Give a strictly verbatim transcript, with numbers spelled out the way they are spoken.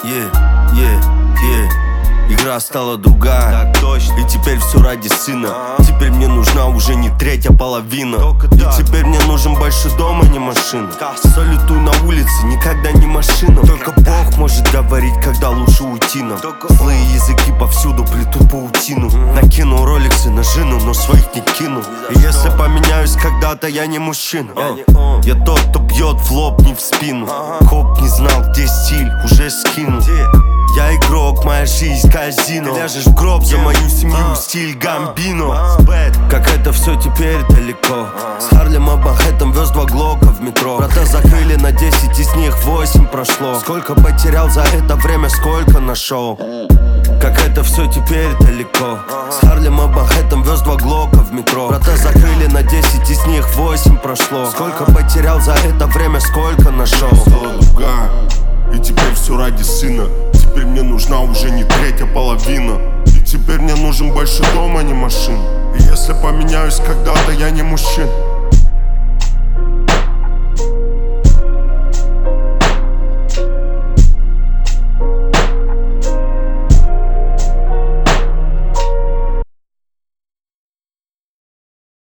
Yeah, yeah, yeah. Игра стала другая, так точно. И теперь все ради сына. Ага. Теперь мне нужна уже не третья половина. Только И так. теперь мне нужен большой дом, а не машина. Так. Салютую на улице, никогда не машина. Только Бог может говорить, когда лучше уйти нам. Только Злые языки повсюду плетут паутину. Накину роликсы на жену, но своих не кину. И если поменяюсь когда-то, я не мужчина. Я А. не он. Я тот, кто бьет в лоб, не в спину. Ага. Коп не знал, где стиль, уже скинул. Где? Я игрок, моя жизнь казино. Ты ляжешь в гроб за мою семью, А. стиль Гамбино. А. Как это все теперь далеко. С Харлема Манхэттен вез два глока в метро. Врата закрыли на десять, из них восемь прошло. Сколько потерял за это время, сколько нашел. Как это все теперь далеко. С Харлема Манхэттен вез два глока в метро. Врата закрыли на десять, из них восемь прошло. Сколько потерял за это время, сколько нашел. Стала другая, и теперь все ради сына. Теперь мне нужна уже не третья половина. И теперь мне нужен большой дом, а не машина. И если поменяюсь когда-то, я не мужчина.